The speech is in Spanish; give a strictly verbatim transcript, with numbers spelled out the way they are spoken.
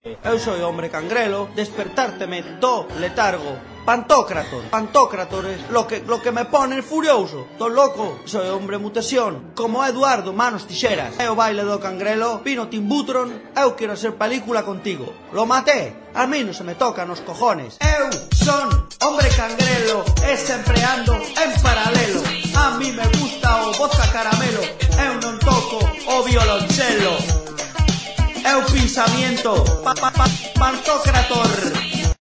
Eu soy hombre cangrelo, despertárteme do letargo. Pantocrator, Pantocrator es lo que, lo que me pone furioso. Tô loco, soy hombre mutación, como Eduardo Manos Tixeras. É o baile do cangrelo, vino Timbutron, eu quero hacer película contigo. Lo maté, a mí no se me toca nos cojones. Eu son hombre cangrelo, e sempre ando en paralelo. A mí me gusta o vodka caramelo, eu non toco o violonchelo. É o pensamiento, pa, pa, pa, Pantocrator.